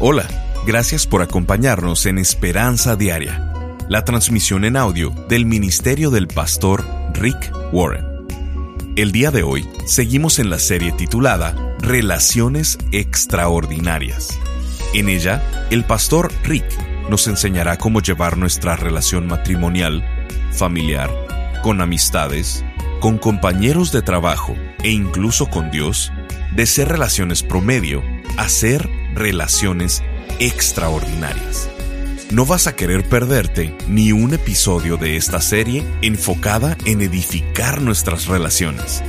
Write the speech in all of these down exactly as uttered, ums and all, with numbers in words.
Hola, gracias por acompañarnos en Esperanza Diaria, la transmisión en audio del ministerio del pastor Rick Warren. El día de hoy seguimos en la serie titulada Relaciones Extraordinarias. En ella, el pastor Rick nos enseñará cómo llevar nuestra relación matrimonial, familiar, con amistades, con compañeros de trabajo e incluso con Dios, de ser relaciones promedio a ser relaciones extraordinarias. No vas a querer perderte ni un episodio de esta serie enfocada en edificar nuestras relaciones.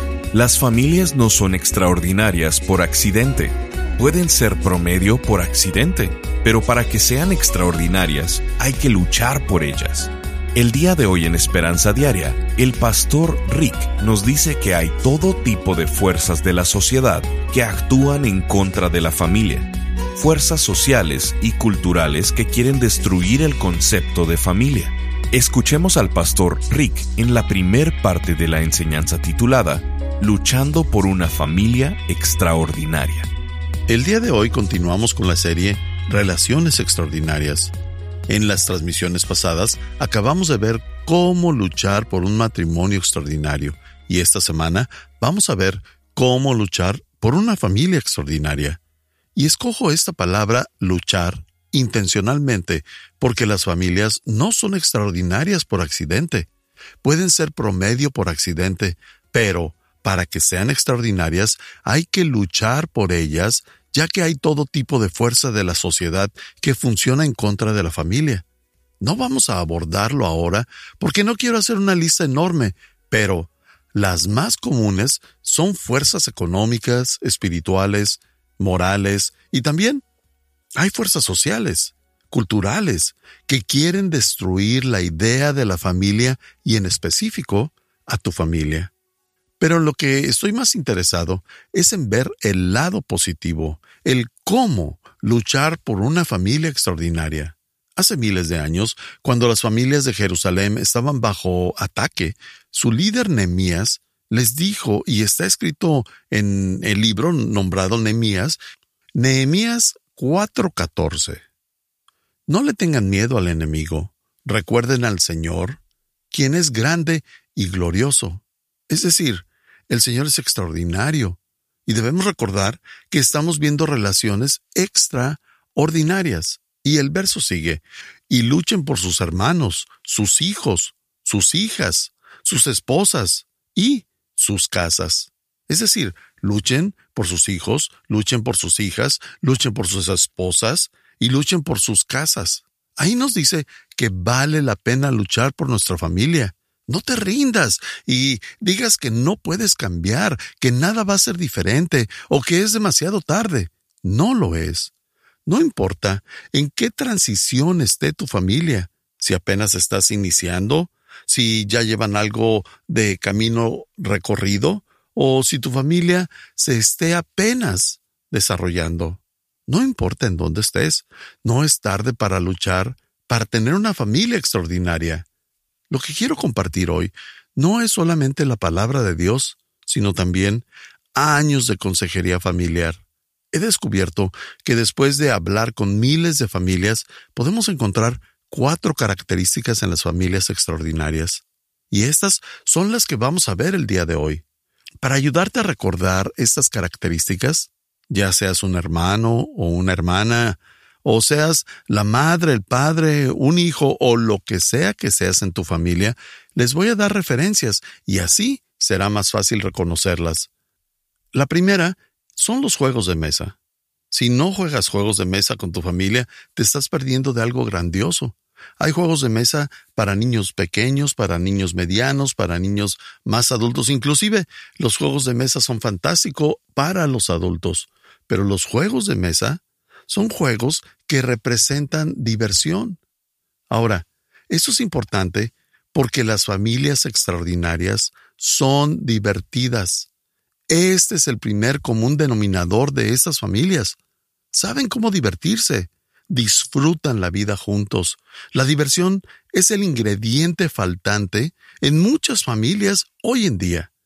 Las familias no son extraordinarias por accidente. Pueden ser promedio por accidente, pero para que sean extraordinarias hay que luchar por ellas. El día de hoy en Esperanza Diaria, el pastor Rick nos dice que hay todo tipo de fuerzas de la sociedad que actúan en contra de la familia. Fuerzas sociales y culturales que quieren destruir el concepto de familia. Escuchemos al pastor Rick en la primer parte de la enseñanza titulada Luchando por una familia extraordinaria. El día de hoy continuamos con la serie Relaciones Extraordinarias. En las transmisiones pasadas acabamos de ver cómo luchar por un matrimonio extraordinario y esta semana vamos a ver cómo luchar por una familia extraordinaria. Y escojo esta palabra luchar intencionalmente porque las familias no son extraordinarias por accidente. Pueden ser promedio por accidente, pero para que sean extraordinarias hay que luchar por ellas, ya que hay todo tipo de fuerza de la sociedad que funciona en contra de la familia. No vamos a abordarlo ahora porque no quiero hacer una lista enorme, pero las más comunes son fuerzas económicas, espirituales, morales y también hay fuerzas sociales, culturales, que quieren destruir la idea de la familia y en específico a tu familia. Pero lo que estoy más interesado es en ver el lado positivo, el cómo luchar por una familia extraordinaria. Hace miles de años, cuando las familias de Jerusalén estaban bajo ataque, su líder Nehemías les dijo, y está escrito en el libro nombrado Nehemías, Nehemías cuatro catorce. No le tengan miedo al enemigo, recuerden al Señor, quien es grande y glorioso. Es decir, el Señor es extraordinario y debemos recordar que estamos viendo relaciones extraordinarias. Y el verso sigue, y luchen por sus hermanos, sus hijos, sus hijas, sus esposas y sus casas. Es decir, luchen por sus hijos, luchen por sus hijas, luchen por sus esposas y luchen por sus casas. Ahí nos dice que vale la pena luchar por nuestra familia. No te rindas y digas que no puedes cambiar, que nada va a ser diferente o que es demasiado tarde. No lo es. No importa en qué transición esté tu familia, si apenas estás iniciando, si ya llevan algo de camino recorrido o si tu familia se esté apenas desarrollando. No importa en dónde estés, no es tarde para luchar, para tener una familia extraordinaria. Lo que quiero compartir hoy no es solamente la palabra de Dios, sino también años de consejería familiar. He descubierto que después de hablar con miles de familias, podemos encontrar cuatro características en las familias extraordinarias. Y estas son las que vamos a ver el día de hoy. Para ayudarte a recordar estas características, ya seas un hermano o una hermana, o seas la madre, el padre, un hijo o lo que sea que seas en tu familia, les voy a dar referencias y así será más fácil reconocerlas. La primera son los juegos de mesa. Si no juegas juegos de mesa con tu familia, te estás perdiendo de algo grandioso. Hay juegos de mesa para niños pequeños, para niños medianos, para niños más adultos. Inclusive, los juegos de mesa son fantásticos para los adultos. Pero los juegos de mesa son juegos que representan diversión. Ahora, eso es importante porque las familias extraordinarias son divertidas. Este es el primer común denominador de estas familias. Saben cómo divertirse. Disfrutan la vida juntos. La diversión es el ingrediente faltante en muchas familias hoy en día.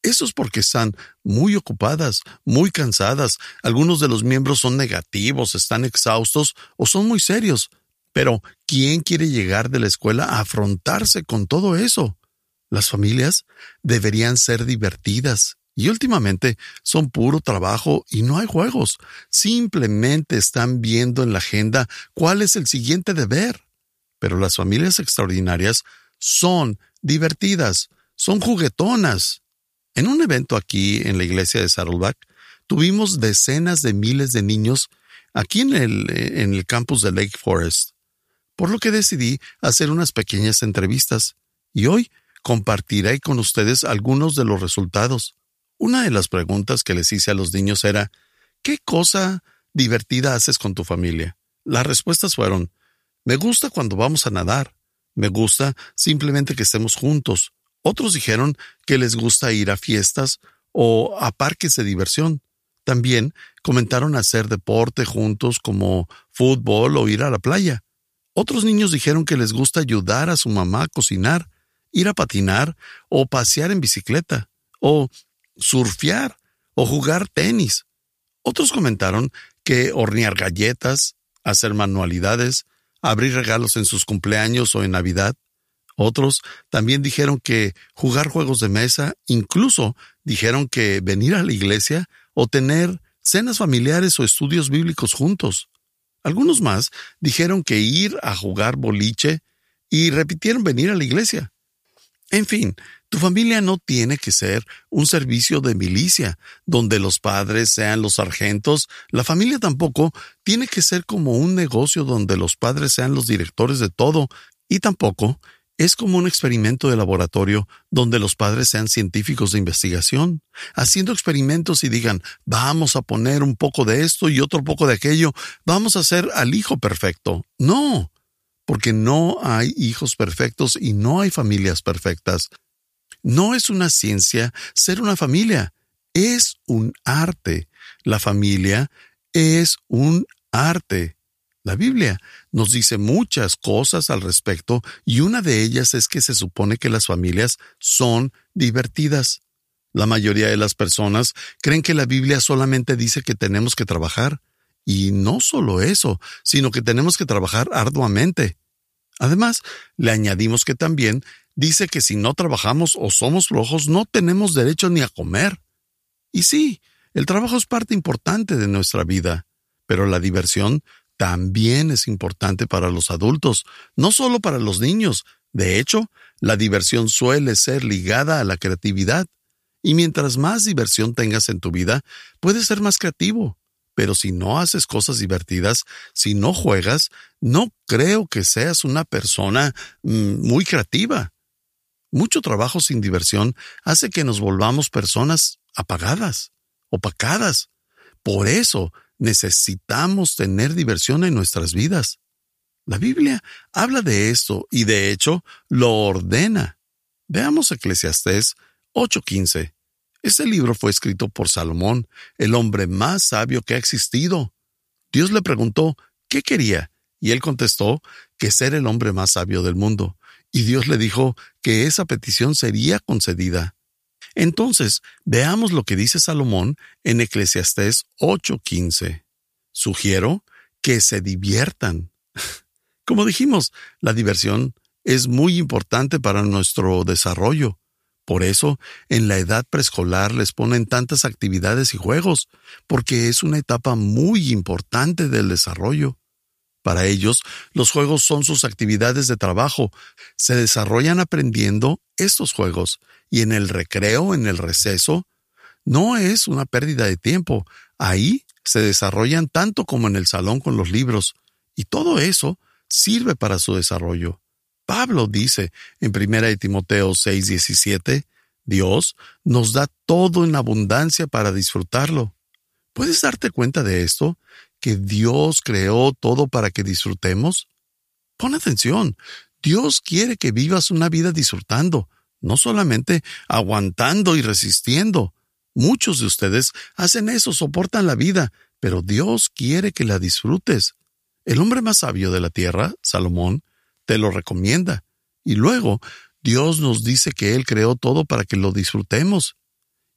Eso es porque están muy ocupadas, muy cansadas. Algunos de los miembros son negativos, están exhaustos o son muy serios. Pero, ¿quién quiere llegar de la escuela a afrontarse con todo eso? Las familias deberían ser divertidas y últimamente son puro trabajo y no hay juegos. Simplemente están viendo en la agenda cuál es el siguiente deber. Pero las familias extraordinarias son divertidas, son juguetonas. En un evento aquí en la iglesia de Saddleback, tuvimos decenas de miles de niños aquí en el, en el campus de Lake Forest, por lo que decidí hacer unas pequeñas entrevistas y hoy compartiré con ustedes algunos de los resultados. Una de las preguntas que les hice a los niños era, ¿qué cosa divertida haces con tu familia? Las respuestas fueron, me gusta cuando vamos a nadar, me gusta simplemente que estemos juntos. Otros dijeron que les gusta ir a fiestas o a parques de diversión. También comentaron hacer deporte juntos como fútbol o ir a la playa. Otros niños dijeron que les gusta ayudar a su mamá a cocinar, ir a patinar o pasear en bicicleta, o surfear o jugar tenis. Otros comentaron que hornear galletas, hacer manualidades, abrir regalos en sus cumpleaños o en Navidad. Otros también dijeron que jugar juegos de mesa, incluso dijeron que venir a la iglesia o tener cenas familiares o estudios bíblicos juntos. Algunos más dijeron que ir a jugar boliche y repitieron venir a la iglesia. En fin, tu familia no tiene que ser un servicio de milicia, donde los padres sean los sargentos. La familia tampoco tiene que ser como un negocio donde los padres sean los directores de todo, y tampoco es como un experimento de laboratorio donde los padres sean científicos de investigación, haciendo experimentos y digan, vamos a poner un poco de esto y otro poco de aquello, vamos a hacer al hijo perfecto. No, porque no hay hijos perfectos y no hay familias perfectas. No es una ciencia ser una familia, es un arte. La familia es un arte. La Biblia nos dice muchas cosas al respecto y una de ellas es que se supone que las familias son divertidas. La mayoría de las personas creen que la Biblia solamente dice que tenemos que trabajar. Y no solo eso, sino que tenemos que trabajar arduamente. Además, le añadimos que también dice que si no trabajamos o somos flojos, no tenemos derecho ni a comer. Y sí, el trabajo es parte importante de nuestra vida, pero la diversión también es importante para los adultos, no solo para los niños. De hecho, la diversión suele ser ligada a la creatividad. Y mientras más diversión tengas en tu vida, puedes ser más creativo. Pero si no haces cosas divertidas, si no juegas, no creo que seas una persona mmm, muy creativa. Mucho trabajo sin diversión hace que nos volvamos personas apagadas, opacadas. Por eso necesitamos tener diversión en nuestras vidas. La Biblia habla de esto y de hecho lo ordena. Veamos Eclesiastés ocho quince. Este libro fue escrito por Salomón, el hombre más sabio que ha existido. Dios le preguntó ¿qué quería? Y él contestó que ser el hombre más sabio del mundo. Y Dios le dijo que esa petición sería concedida. Entonces, veamos lo que dice Salomón en Eclesiastés ocho quince. Sugiero que se diviertan. Como dijimos, la diversión es muy importante para nuestro desarrollo. Por eso, en la edad preescolar les ponen tantas actividades y juegos, porque es una etapa muy importante del desarrollo. Para ellos, los juegos son sus actividades de trabajo. Se desarrollan aprendiendo estos juegos, y en el recreo, en el receso, no es una pérdida de tiempo. Ahí se desarrollan tanto como en el salón con los libros, y todo eso sirve para su desarrollo. Pablo dice en primera de Timoteo seis diecisiete, Dios nos da todo en abundancia para disfrutarlo. ¿Puedes darte cuenta de esto? ¿Que Dios creó todo para que disfrutemos? Pon atención. Dios quiere que vivas una vida disfrutando, no solamente aguantando y resistiendo. Muchos de ustedes hacen eso, soportan la vida, pero Dios quiere que la disfrutes. El hombre más sabio de la tierra, Salomón, te lo recomienda. Y luego, Dios nos dice que Él creó todo para que lo disfrutemos.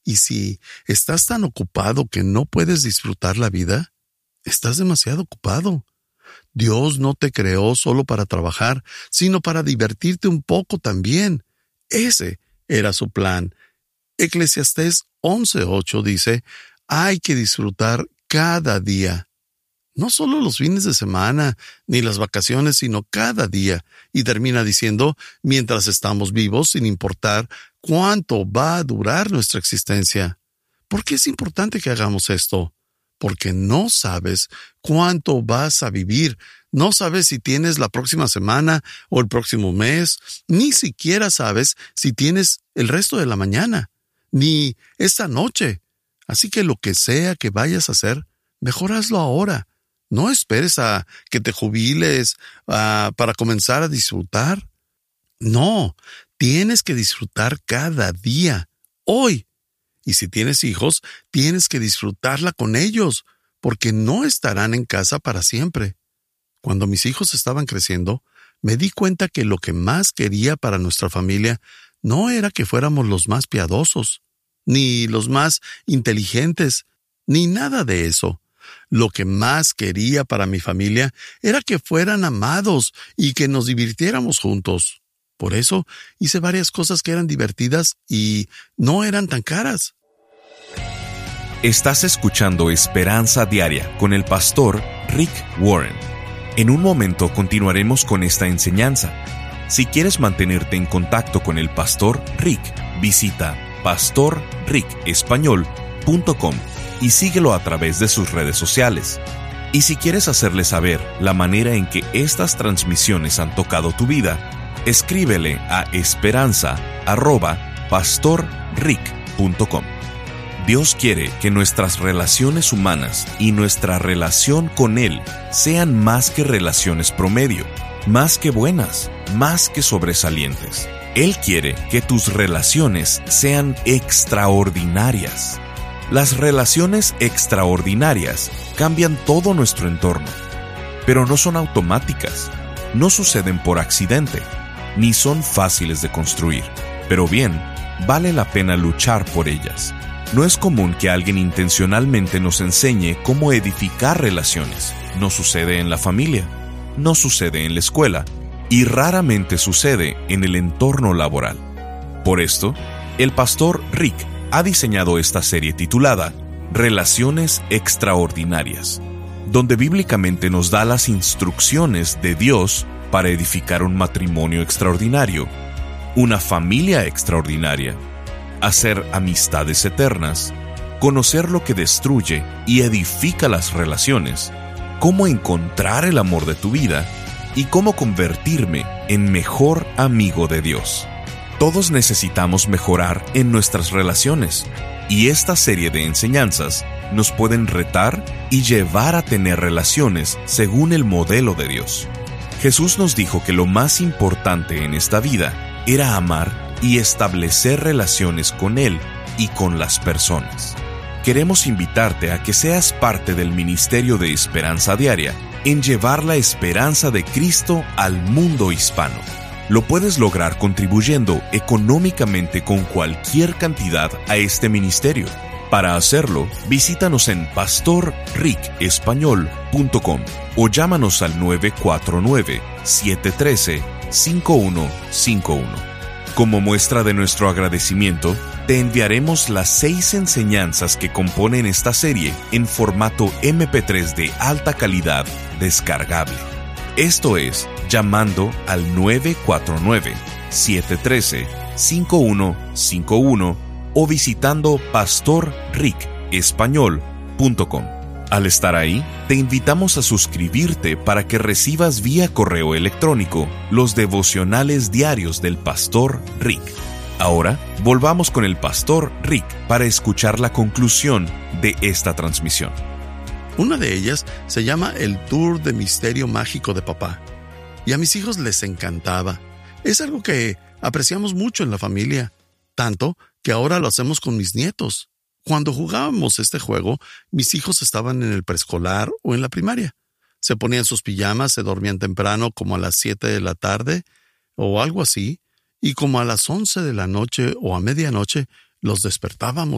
Y si estás tan ocupado que no puedes disfrutar la vida, estás demasiado ocupado. Dios no te creó solo para trabajar, sino para divertirte un poco también. Ese era su plan. Eclesiastés once ocho dice, hay que disfrutar cada día. No solo los fines de semana, ni las vacaciones, sino cada día. Y termina diciendo, mientras estamos vivos, sin importar cuánto va a durar nuestra existencia. ¿Por qué es importante que hagamos esto? Porque no sabes cuánto vas a vivir. No sabes si tienes la próxima semana o el próximo mes. Ni siquiera sabes si tienes el resto de la mañana, ni esta noche. Así que lo que sea que vayas a hacer, mejor hazlo ahora. No esperes a que te jubiles uh, para comenzar a disfrutar. No, tienes que disfrutar cada día, hoy. Y si tienes hijos, tienes que disfrutarla con ellos, porque no estarán en casa para siempre. Cuando mis hijos estaban creciendo, me di cuenta que lo que más quería para nuestra familia no era que fuéramos los más piadosos, ni los más inteligentes, ni nada de eso. Lo que más quería para mi familia era que fueran amados y que nos divirtiéramos juntos. Por eso hice varias cosas que eran divertidas y no eran tan caras. Estás escuchando Esperanza Diaria con el pastor Rick Warren. En un momento continuaremos con esta enseñanza. Si quieres mantenerte en contacto con el pastor Rick, visita pastor rick español punto com y síguelo a través de sus redes sociales. Y si quieres hacerle saber la manera en que estas transmisiones han tocado tu vida, escríbele a esperanza arroba pastor rick punto com. Dios quiere que nuestras relaciones humanas y nuestra relación con Él sean más que relaciones promedio, más que buenas, más que sobresalientes. Él quiere que tus relaciones sean extraordinarias. Las relaciones extraordinarias cambian todo nuestro entorno, pero no son automáticas, no suceden por accidente, ni son fáciles de construir. Pero bien, vale la pena luchar por ellas. No es común que alguien intencionalmente nos enseñe cómo edificar relaciones. No sucede en la familia, no sucede en la escuela, y raramente sucede en el entorno laboral. Por esto, el pastor Rick ha diseñado esta serie titulada Relaciones Extraordinarias, donde bíblicamente nos da las instrucciones de Dios para edificar un matrimonio extraordinario, una familia extraordinaria, hacer amistades eternas, conocer lo que destruye y edifica las relaciones, cómo encontrar el amor de tu vida y cómo convertirme en mejor amigo de Dios. Todos necesitamos mejorar en nuestras relaciones, y esta serie de enseñanzas nos pueden retar y llevar a tener relaciones según el modelo de Dios. Jesús nos dijo que lo más importante en esta vida era amar y establecer relaciones con Él y con las personas. Queremos invitarte a que seas parte del ministerio de Esperanza Diaria en llevar la esperanza de Cristo al mundo hispano. Lo puedes lograr contribuyendo económicamente con cualquier cantidad a este ministerio. Para hacerlo, visítanos en pastor rick español punto com o llámanos al nueve cuatro nueve, siete uno tres, cinco uno cinco uno. Como muestra de nuestro agradecimiento, te enviaremos las seis enseñanzas que componen esta serie en formato eme pe tres de alta calidad descargable. Esto es, llamando al nueve cuatro nueve, siete uno tres, cinco uno cinco uno o visitando pastor rick español punto com. Al estar ahí, te invitamos a suscribirte para que recibas vía correo electrónico los devocionales diarios del pastor Rick. Ahora, volvamos con el pastor Rick para escuchar la conclusión de esta transmisión. Una de ellas se llama el Tour de Misterio Mágico de Papá. Y a mis hijos les encantaba. Es algo que apreciamos mucho en la familia, tanto que ahora lo hacemos con mis nietos. Cuando jugábamos este juego, mis hijos estaban en el preescolar o en la primaria. Se ponían sus pijamas, se dormían temprano como a las siete de la tarde o algo así, y como a las once de la noche o a medianoche los despertábamos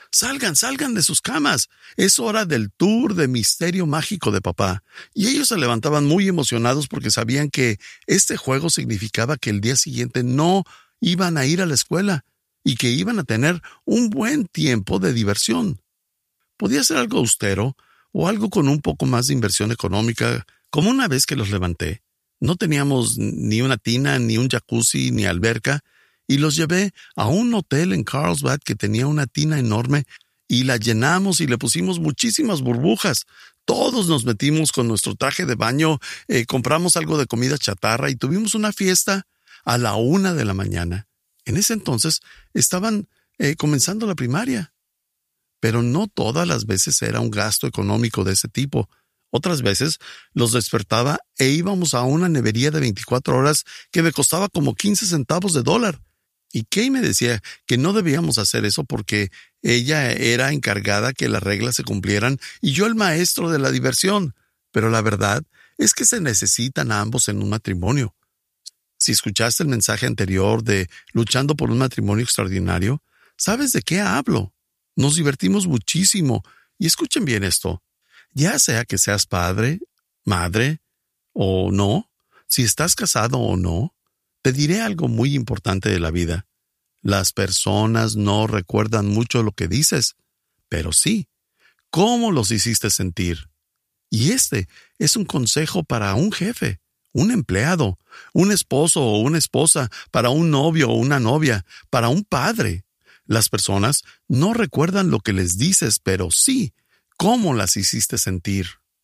Salgan, salgan de sus camas. Es hora del tour de misterio mágico de papá. Y ellos se levantaban muy emocionados porque sabían que este juego significaba que el día siguiente no iban a ir a la escuela y que iban a tener un buen tiempo de diversión. Podía ser algo austero o algo con un poco más de inversión económica, como una vez que los levanté. No teníamos ni una tina, ni un jacuzzi, ni alberca, y los llevé a un hotel en Carlsbad que tenía una tina enorme y la llenamos y le pusimos muchísimas burbujas. Todos nos metimos con nuestro traje de baño, eh, compramos algo de comida chatarra y tuvimos una fiesta a la una de la mañana. En ese entonces estaban eh, comenzando la primaria. Pero no todas las veces era un gasto económico de ese tipo. Otras veces los despertaba e íbamos a una nevería de veinticuatro horas que me costaba como quince centavos de dólar. Y Kay me decía que no debíamos hacer eso porque ella era encargada que las reglas se cumplieran y yo el maestro de la diversión. Pero la verdad es que se necesitan a ambos en un matrimonio. Si escuchaste el mensaje anterior de Luchando por un matrimonio extraordinario, ¿sabes de qué hablo? Nos divertimos muchísimo. Y escuchen bien esto. Ya sea que seas padre, madre o no, si estás casado o no, te diré algo muy importante de la vida. Las personas no recuerdan mucho lo que dices, pero sí, cómo los hiciste sentir. Y este es un consejo para un jefe, un empleado, un esposo o una esposa, para un novio o una novia, para un padre. Las personas no recuerdan lo que les dices, pero sí, cómo las hiciste sentir.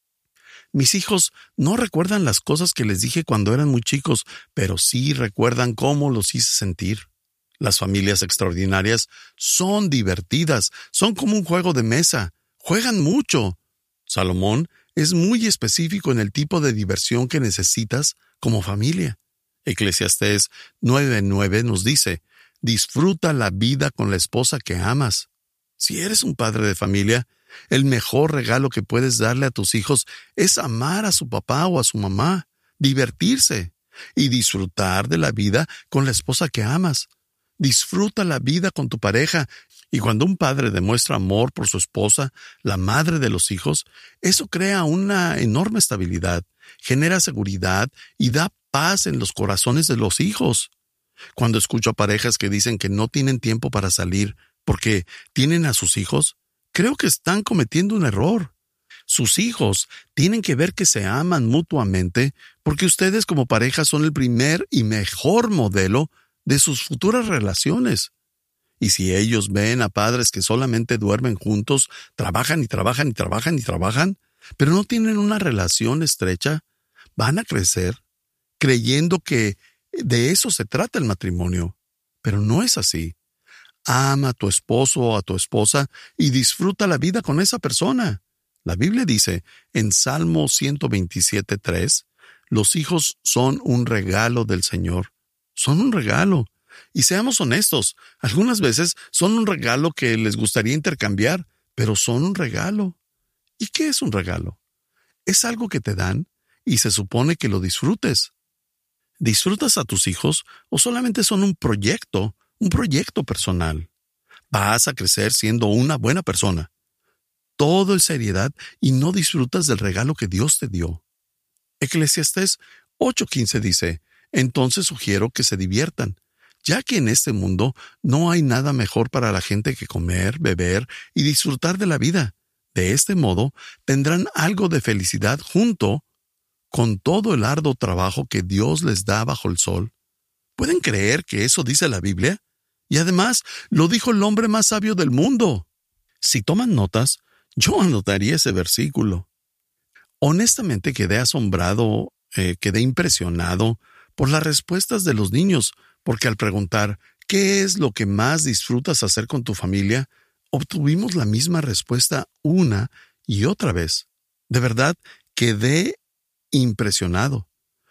Mis hijos no recuerdan las cosas que les dije cuando eran muy chicos, pero sí recuerdan cómo los hice sentir. Las familias extraordinarias son divertidas, son como un juego de mesa, juegan mucho. Salomón es muy específico en el tipo de diversión que necesitas como familia. Eclesiastés nueve nueve nos dice, disfruta la vida con la esposa que amas. Si eres un padre de familia, el mejor regalo que puedes darle a tus hijos es amar a su papá o a su mamá, divertirse y disfrutar de la vida con la esposa que amas. Disfruta la vida con tu pareja y cuando un padre demuestra amor por su esposa, la madre de los hijos, eso crea una enorme estabilidad, genera seguridad y da paz en los corazones de los hijos. Cuando escucho a parejas que dicen que no tienen tiempo para salir porque tienen a sus hijos, creo que están cometiendo un error. Sus hijos tienen que ver que se aman mutuamente porque ustedes como pareja son el primer y mejor modelo de sus futuras relaciones. Y si ellos ven a padres que solamente duermen juntos, trabajan y trabajan y trabajan y trabajan, pero no tienen una relación estrecha, van a crecer creyendo que de eso se trata el matrimonio. Pero no es así. Ama a tu esposo o a tu esposa y disfruta la vida con esa persona. La Biblia dice en Salmo ciento veintisiete tres, los hijos son un regalo del Señor. Son un regalo. Y seamos honestos, algunas veces son un regalo que les gustaría intercambiar, pero son un regalo. ¿Y qué es un regalo? Es algo que te dan y se supone que lo disfrutes. ¿Disfrutas a tus hijos o solamente son un proyecto, un proyecto personal? Vas a crecer siendo una buena persona. Todo es seriedad y no disfrutas del regalo que Dios te dio. Eclesiastés ocho quince dice, entonces sugiero que se diviertan, ya que en este mundo no hay nada mejor para la gente que comer, beber y disfrutar de la vida. De este modo, tendrán algo de felicidad junto con todo el arduo trabajo que Dios les da bajo el sol. ¿Pueden creer que eso dice la Biblia? Y además, lo dijo el hombre más sabio del mundo. Si toman notas, yo anotaría ese versículo. Honestamente quedé asombrado, eh, quedé impresionado por las respuestas de los niños, porque al preguntar ¿qué es lo que más disfrutas hacer con tu familia?, obtuvimos la misma respuesta una y otra vez. De verdad, quedé impresionado.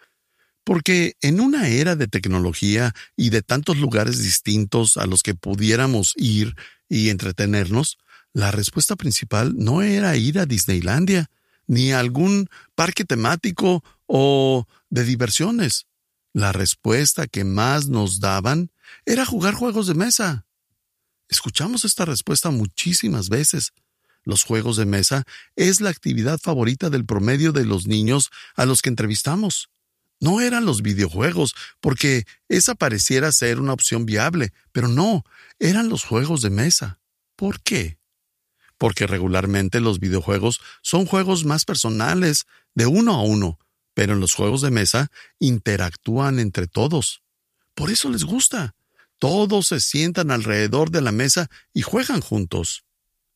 Porque en una era de tecnología y de tantos lugares distintos a los que pudiéramos ir y entretenernos, la respuesta principal no era ir a Disneylandia, ni a algún parque temático o de diversiones. La respuesta que más nos daban era jugar juegos de mesa. Escuchamos esta respuesta muchísimas veces. Los juegos de mesa es la actividad favorita del promedio de los niños a los que entrevistamos. No eran los videojuegos, porque esa pareciera ser una opción viable, pero no, eran los juegos de mesa. ¿Por qué? Porque regularmente los videojuegos son juegos más personales, de uno a uno, pero en los juegos de mesa interactúan entre todos. Por eso les gusta. Todos se sientan alrededor de la mesa y juegan juntos.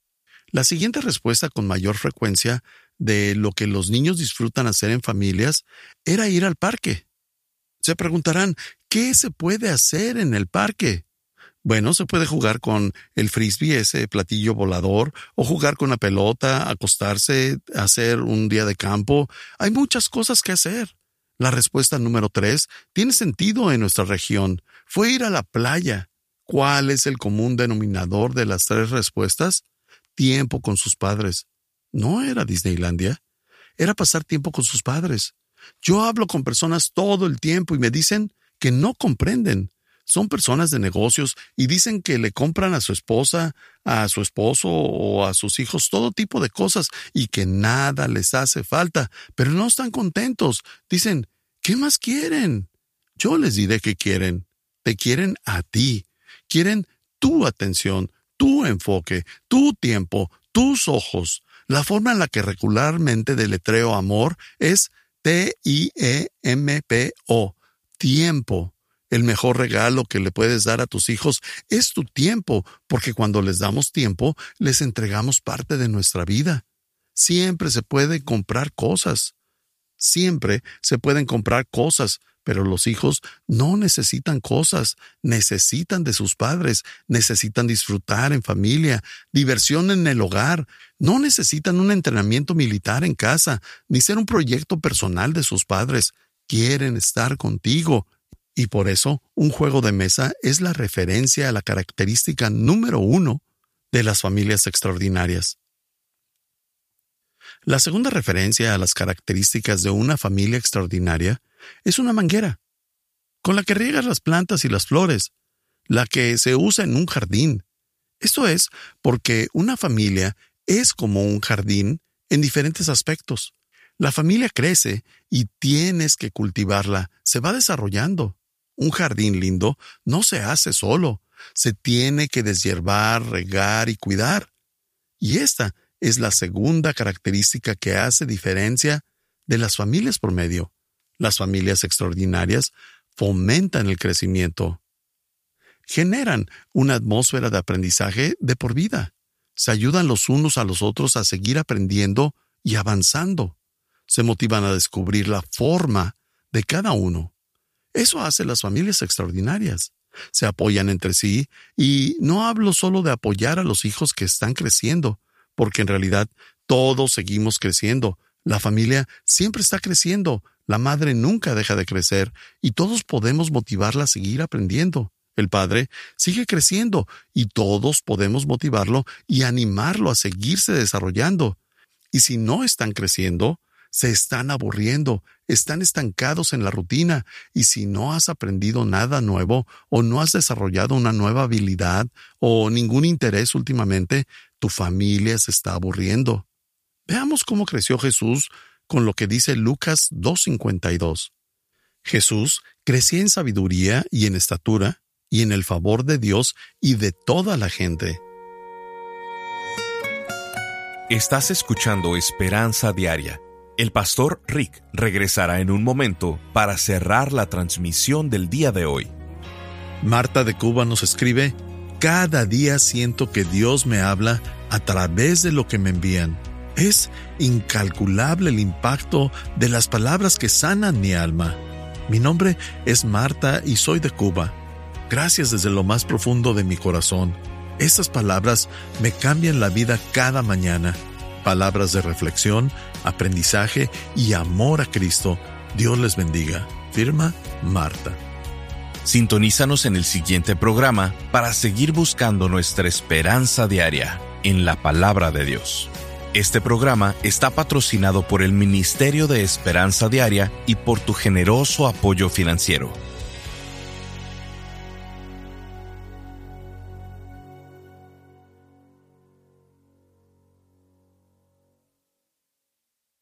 La siguiente respuesta con mayor frecuencia de lo que los niños disfrutan hacer en familias era ir al parque. Se preguntarán, ¿qué se puede hacer en el parque? Bueno, se puede jugar con el frisbee, ese platillo volador, o jugar con la pelota, acostarse, hacer un día de campo. Hay muchas cosas que hacer. La respuesta número tres tiene sentido en nuestra región. Fue ir a la playa. ¿Cuál es el común denominador de las tres respuestas? Tiempo con sus padres. No era Disneylandia. Era pasar tiempo con sus padres. Yo hablo con personas todo el tiempo y me dicen que no comprenden. Son personas de negocios y dicen que le compran a su esposa, a su esposo o a sus hijos todo tipo de cosas y que nada les hace falta, pero no están contentos. Dicen, ¿qué más quieren? Yo les diré que quieren. Te quieren a ti. Quieren tu atención, tu enfoque, tu tiempo, tus ojos. La forma en la que regularmente deletreo amor es T I E M P O, tiempo. El mejor regalo que le puedes dar a tus hijos es tu tiempo, porque cuando les damos tiempo, les entregamos parte de nuestra vida. Siempre se pueden comprar cosas. Siempre se pueden comprar cosas, pero los hijos no necesitan cosas, necesitan de sus padres, necesitan disfrutar en familia, diversión en el hogar, no necesitan un entrenamiento militar en casa, ni ser un proyecto personal de sus padres. Quieren estar contigo. Y por eso, un juego de mesa es la referencia a la característica número uno de las familias extraordinarias. La segunda referencia a las características de una familia extraordinaria es una manguera, con la que riegas las plantas y las flores, la que se usa en un jardín. Esto es porque una familia es como un jardín en diferentes aspectos. La familia crece y tienes que cultivarla, se va desarrollando. Un jardín lindo no se hace solo, se tiene que deshiervar, regar y cuidar. Y esta es la segunda característica que hace diferencia de las familias promedio. Las familias extraordinarias fomentan el crecimiento. Generan una atmósfera de aprendizaje de por vida. Se ayudan los unos a los otros a seguir aprendiendo y avanzando. Se motivan a descubrir la forma de cada uno. Eso hace las familias extraordinarias. Se apoyan entre sí y no hablo solo de apoyar a los hijos que están creciendo, porque en realidad todos seguimos creciendo. La familia siempre está creciendo, la madre nunca deja de crecer y todos podemos motivarla a seguir aprendiendo. El padre sigue creciendo y todos podemos motivarlo y animarlo a seguirse desarrollando. Y si no están creciendo, se están aburriendo, están estancados en la rutina, y si no has aprendido nada nuevo o no has desarrollado una nueva habilidad o ningún interés últimamente, tu familia se está aburriendo. Veamos cómo creció Jesús con lo que dice Lucas dos cincuenta y dos. Jesús crecía en sabiduría y en estatura y en el favor de Dios y de toda la gente. Estás escuchando Esperanza Diaria. El pastor Rick regresará en un momento para cerrar la transmisión del día de hoy. Marta de Cuba nos escribe: cada día siento que Dios me habla a través de lo que me envían. Es incalculable el impacto de las palabras que sanan mi alma. Mi nombre es Marta y soy de Cuba. Gracias desde lo más profundo de mi corazón. Estas palabras me cambian la vida cada mañana. Palabras de reflexión, aprendizaje y amor a Cristo. Dios les bendiga. Firma Marta. Sintonízanos en el siguiente programa para seguir buscando nuestra esperanza diaria en la palabra de Dios. Este programa está patrocinado por el Ministerio de Esperanza Diaria y por tu generoso apoyo financiero.